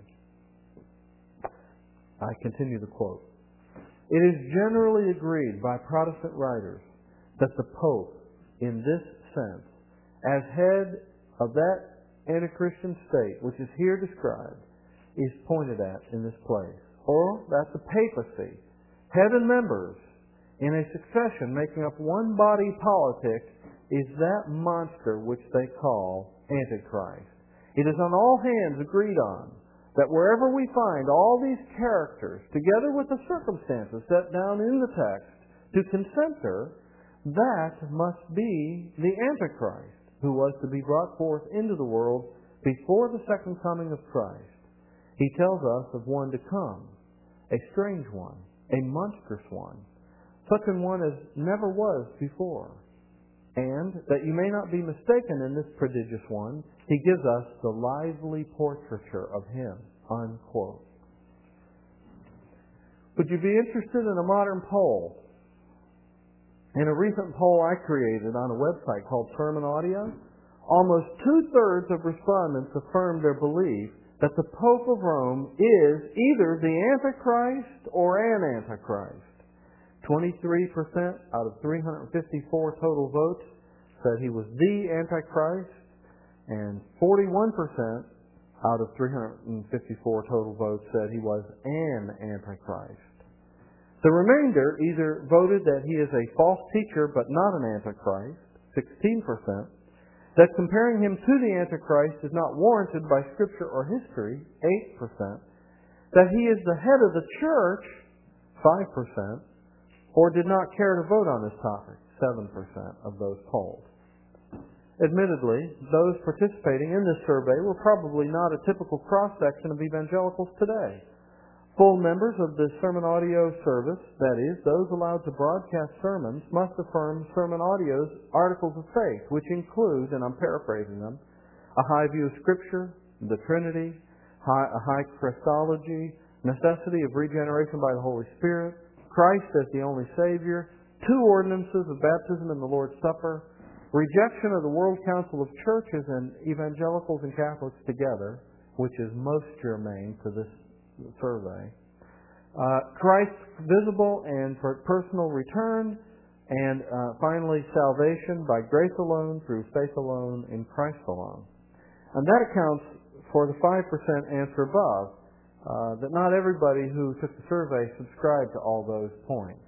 Speaker 1: I continue the quote. It is generally agreed by Protestant writers that the Pope, in this sense, as head of that anti-Christian state which is here described, is pointed at in this place, or that the papacy, head and members, in a succession making up one body politic, is that monster which they call Antichrist. It is on all hands agreed on that wherever we find all these characters, together with the circumstances set down in the text, to concenter, that must be the Antichrist, who was to be brought forth into the world before the second coming of Christ. He tells us of one to come, a strange one, a monstrous one, such an one as never was before. And, that you may not be mistaken in this prodigious one, he gives us the lively portraiture of him, unquote. Would you be interested in a modern poll? In a recent poll I created on a website called Sermon Audio, almost 2/3 of respondents affirmed their belief that the Pope of Rome is either the Antichrist or an Antichrist. 23% out of 354 total votes said he was the Antichrist, and 41% out of 354 total votes said he was an Antichrist. The remainder either voted that he is a false teacher but not an Antichrist, 16%, that comparing him to the Antichrist is not warranted by Scripture or history, 8%, that he is the head of the church, 5%, or did not care to vote on this topic, 7% of those polled. Admittedly, those participating in this survey were probably not a typical cross-section of evangelicals today. Full members of the Sermon Audio service, that is, those allowed to broadcast sermons, must affirm Sermon Audio's articles of faith, which include, and I'm paraphrasing them, a high view of Scripture, the Trinity, a high Christology, necessity of regeneration by the Holy Spirit, Christ as the only Savior, 2 ordinances of baptism and the Lord's Supper, rejection of the World Council of Churches and evangelicals and Catholics together, which is most germane to this survey, Christ's visible and personal return, and finally salvation by grace alone, through faith alone, in Christ alone. And that accounts for the 5% answer above, that not everybody who took the survey subscribed to all those points.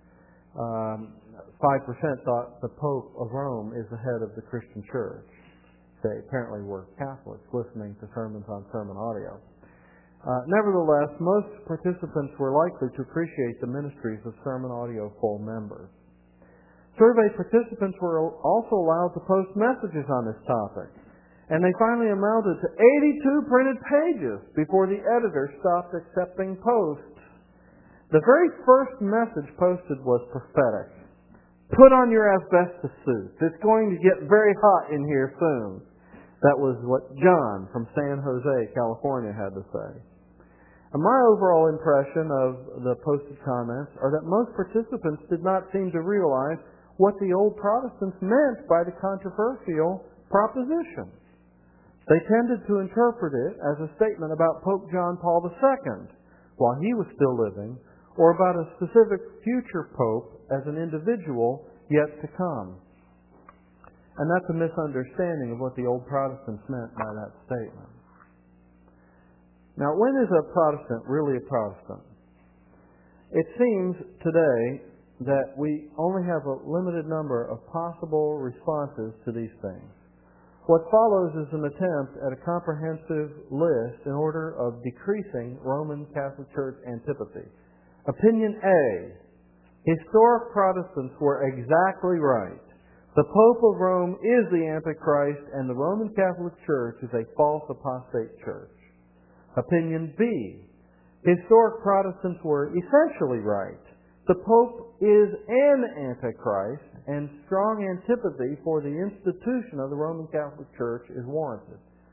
Speaker 1: 5% thought the Pope of Rome is the head of the Christian church. They apparently were Catholics listening to sermons on Sermon Audio. Nevertheless, most participants were likely to appreciate the ministries of Sermon Audio full members. Survey participants were also allowed to post messages on this topic, and they finally amounted to 82 printed pages before the editor stopped accepting posts. The very first message posted was prophetic. Put on your asbestos suits. It's going to get very hot in here soon. That was what John from San Jose, California had to say. And my overall impression of the posted comments are that most participants did not seem to realize what the old Protestants meant by the controversial proposition. They tended to interpret it as a statement about Pope John Paul II while he was still living, or about a specific future pope as an individual yet to come. And that's a misunderstanding of what the old Protestants meant by that statement. Now, when is a Protestant really a Protestant? It seems today that we only have a limited number of possible responses to these things. What follows is an attempt at a comprehensive list in order of decreasing Roman Catholic Church antipathy. Opinion A. Historic Protestants were exactly right. The Pope of Rome is the Antichrist, and the Roman Catholic Church is a false apostate church. Opinion B. Historic Protestants were essentially right. The Pope is an Antichrist, and strong antipathy for the institution of the Roman Catholic Church is warranted.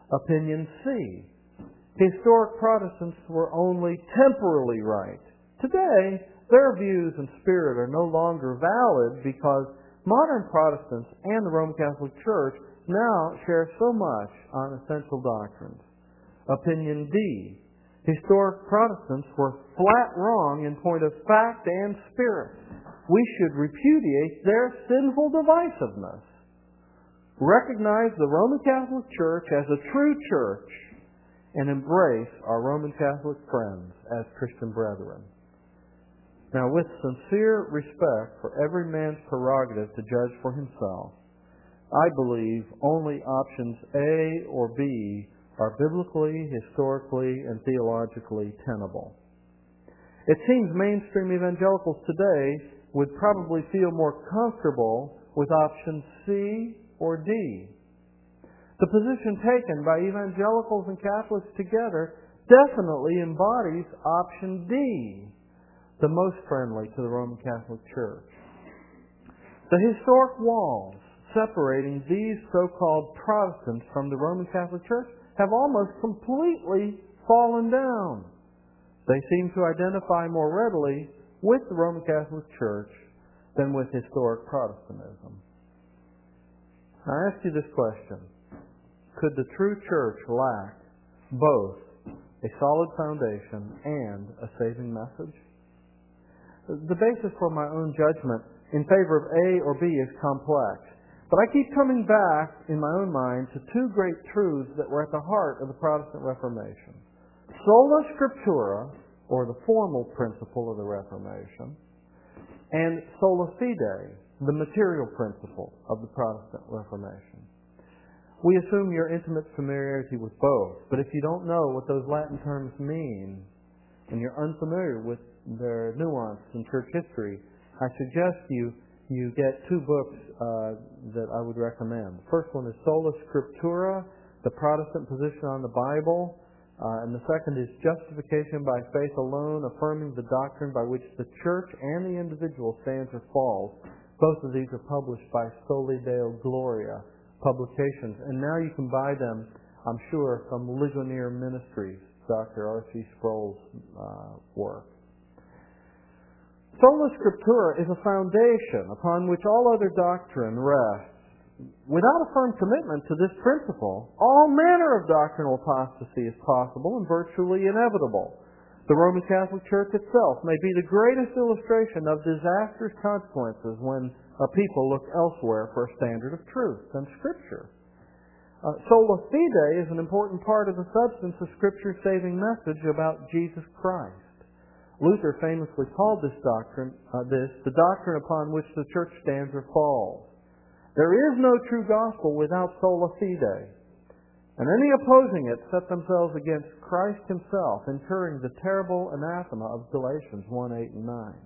Speaker 1: Opinion C. Historic Protestants were only temporarily right. Today, their views and spirit are no longer valid because modern Protestants and the Roman Catholic Church now share so much on essential doctrines. Opinion D. Historic Protestants were flat wrong in point of fact and spirit. We should repudiate their sinful divisiveness. Recognize the Roman Catholic Church as a true church and embrace our Roman Catholic friends as Christian brethren. Now, with sincere respect for every man's prerogative to judge for himself, I believe only options A or B are biblically, historically, and theologically tenable. It seems mainstream evangelicals today would probably feel more comfortable with option C or D. The position taken by evangelicals and Catholics together definitely embodies option D, the most friendly to the Roman Catholic Church. The historic walls separating these so-called Protestants from the Roman Catholic Church have almost completely fallen down. They seem to identify more readily with the Roman Catholic Church than with historic Protestantism. I ask you this question. Could the true church lack both a solid foundation and a saving message? The basis for my own judgment in favor of A or B is complex, but I keep coming back in my own mind to two great truths that were at the heart of the Protestant Reformation. Sola Scriptura, or the formal principle of the Reformation, and sola fide, the material principle of the Protestant Reformation. We assume your intimate familiarity with both, but if you don't know what those Latin terms mean, and you're unfamiliar with their nuance in church history, I suggest you get two books that I would recommend. The first one is Sola Scriptura, the Protestant position on the Bible, and the second is Justification by Faith Alone, affirming the doctrine by which the church and the individual stands or falls. Both of these are published by Soli Deo Gloria Publications, and now you can buy them, I'm sure, from Ligonier Ministries, Dr. R.C. Sproul's work. Sola Scriptura is a foundation upon which all other doctrine rests. Without a firm commitment to this principle, all manner of doctrinal apostasy is possible and virtually inevitable. The Roman Catholic Church itself may be the greatest illustration of disastrous consequences when a people look elsewhere for a standard of truth than Scripture. Sola fide is an important part of the substance of Scripture's saving message about Jesus Christ. Luther famously called this doctrine, the doctrine upon which the church stands or falls. There is no true gospel without sola fide, and any opposing it set themselves against Christ himself, incurring the terrible anathema of Galatians 1:8 and 9.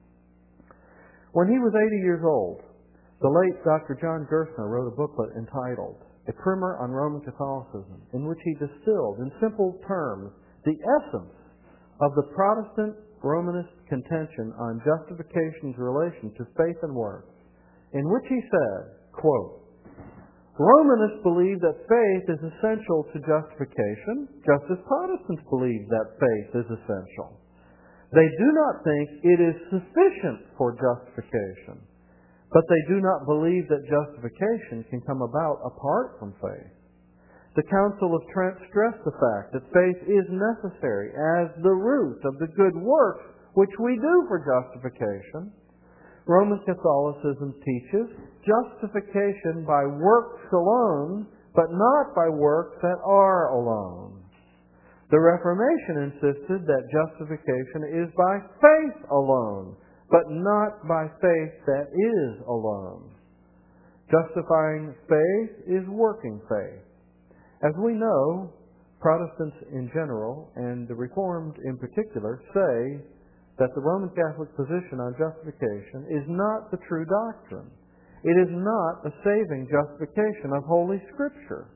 Speaker 1: When he was 80 years old, the late Dr. John Gerstner wrote a booklet entitled A Primer on Roman Catholicism, in which he distilled in simple terms the essence of the Protestant Romanist contention on justification's relation to faith and works, in which he said, quote, Romanists believe that faith is essential to justification, just as Protestants believe that faith is essential. They do not think it is sufficient for justification, but they do not believe that justification can come about apart from faith. The Council of Trent stressed the fact that faith is necessary as the root of the good works which we do for justification. Roman Catholicism teaches justification by works alone, but not by works that are alone. The Reformation insisted that justification is by faith alone, but not by faith that is alone. Justifying faith is working faith. As we know, Protestants in general, and the Reformed in particular, say that the Roman Catholic position on justification is not the true doctrine. It is not a saving justification of Holy Scripture.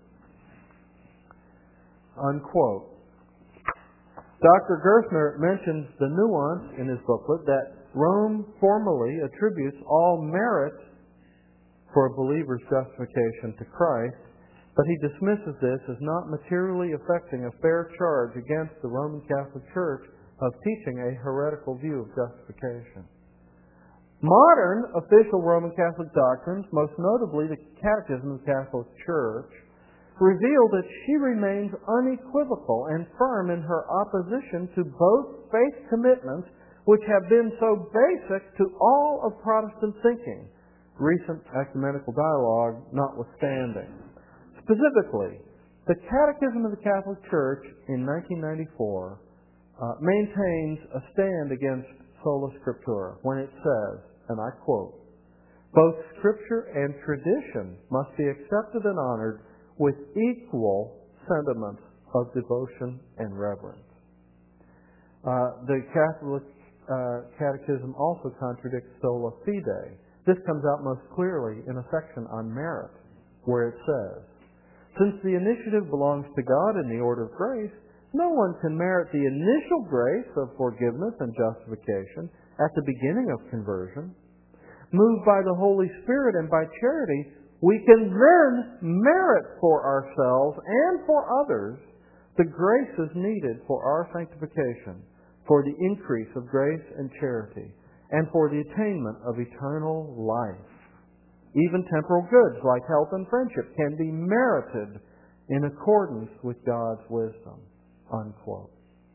Speaker 1: Unquote. Dr. Gerstner mentions the nuance in his booklet that Rome formally attributes all merit for a believer's justification to Christ, But he dismisses this as not materially affecting a fair charge against the Roman Catholic Church of teaching a heretical view of justification. Modern official Roman Catholic doctrines, most notably the Catechism of the Catholic Church, reveal that she remains unequivocal and firm in her opposition to both faith commitments which have been so basic to all of Protestant thinking, recent ecumenical dialogue notwithstanding. Specifically, the Catechism of the Catholic Church in 1994 maintains a stand against sola scriptura when it says, and I quote, "Both Scripture and tradition must be accepted and honored with equal sentiments of devotion and reverence." The Catholic Catechism also contradicts sola fide. This comes out most clearly in a section on merit, where it says, "Since the initiative belongs to God in the order of grace, no one can merit the initial grace of forgiveness and justification at the beginning of conversion. Moved by the Holy Spirit and by charity, we can then merit for ourselves and for others the graces needed for our sanctification, for the increase of grace and charity, and for the attainment of eternal life. Even temporal goods like health and friendship can be merited in accordance with God's wisdom." Unquote.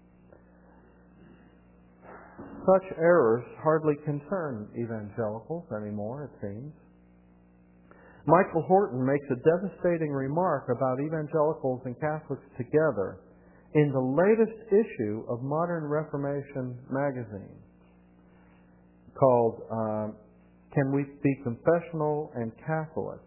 Speaker 1: Such errors hardly concern evangelicals anymore, it seems. Michael Horton makes a devastating remark about evangelicals and Catholics together in the latest issue of Modern Reformation magazine called "Can We Be Confessional and Catholic?"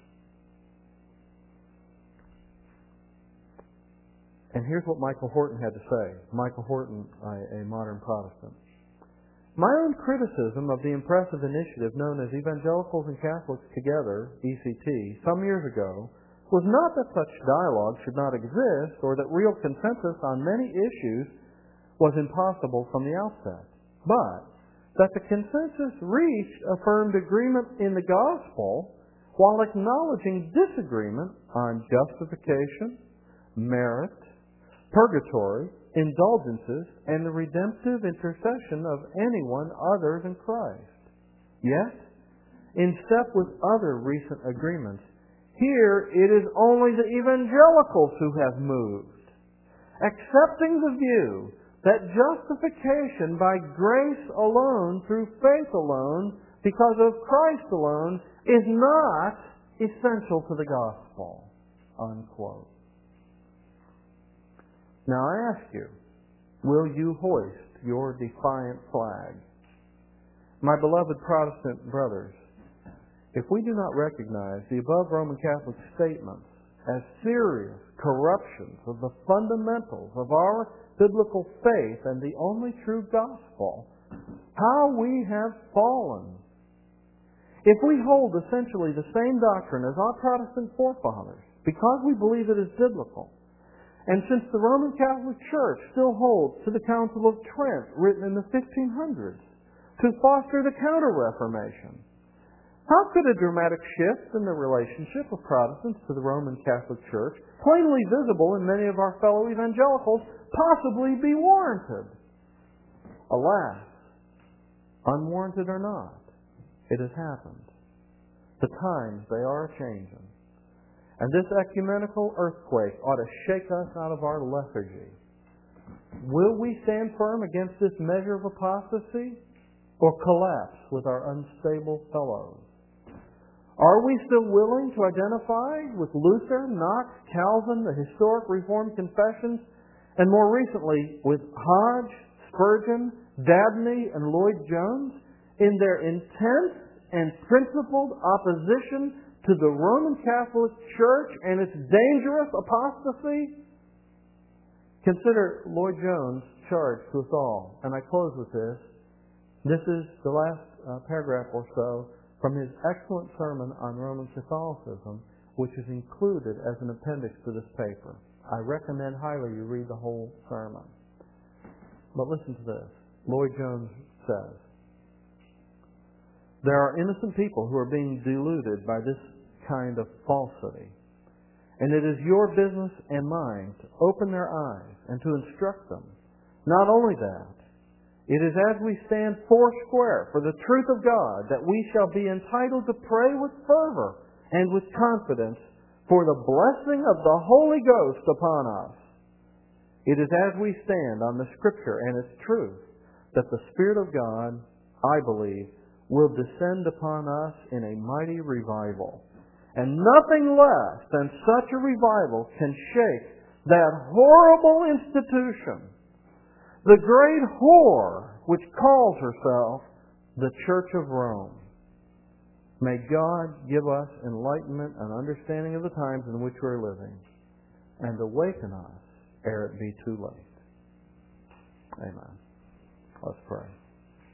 Speaker 1: And here's what Michael Horton had to say. Michael Horton, a modern Protestant. "My own criticism of the impressive initiative known as Evangelicals and Catholics Together, ECT, some years ago, was not that such dialogue should not exist or that real consensus on many issues was impossible from the outset, but that the consensus reached affirmed agreement in the gospel while acknowledging disagreement on justification, merit, purgatory, indulgences, and the redemptive intercession of anyone other than Christ. Yet, in step with other recent agreements, here it is only the evangelicals who have moved, accepting the view that justification by grace alone, through faith alone, because of Christ alone, is not essential to the gospel." Unquote. Now I ask you, will you hoist your defiant flag? My beloved Protestant brothers, if we do not recognize the above Roman Catholic statements as serious corruptions of the fundamentals of our biblical faith and the only true gospel, how we have fallen. If we hold essentially the same doctrine as our Protestant forefathers, because we believe it is biblical, and since the Roman Catholic Church still holds to the Council of Trent, written in the 1500s, to foster the Counter-Reformation, how could a dramatic shift in the relationship of Protestants to the Roman Catholic Church, plainly visible in many of our fellow evangelicals, possibly be warranted? Alas, unwarranted or not, it has happened. The times, they are changing. And this ecumenical earthquake ought to shake us out of our lethargy. Will we stand firm against this measure of apostasy, or collapse with our unstable fellows? Are we still willing to identify with Luther, Knox, Calvin, the historic Reformed confessions, and more recently with Hodge, Spurgeon, Dabney, and Lloyd Jones in their intense and principled opposition to the Roman Catholic Church and its dangerous apostasy? Consider Lloyd Jones' charge to us all. And I close with this. This is the last paragraph or so from his excellent sermon on Roman Catholicism, which is included as an appendix to this paper. I recommend highly you read the whole sermon. But listen to this. Lloyd Jones says, "There are innocent people who are being deluded by this kind of falsity, And it is your business and mine to open their eyes and to instruct them. Not only that, it is as we stand foursquare for the truth of God that we shall be entitled to pray with fervor and with confidence for the blessing of the Holy Ghost upon us. It is as we stand on the Scripture and its truth that the Spirit of God, I believe, will descend upon us in a mighty revival. And nothing less than such a revival can shake that horrible institution, the great whore which calls herself the Church of Rome. May God give us enlightenment and understanding of the times in which we're living, and awaken us ere it be too late. Amen. Let's pray.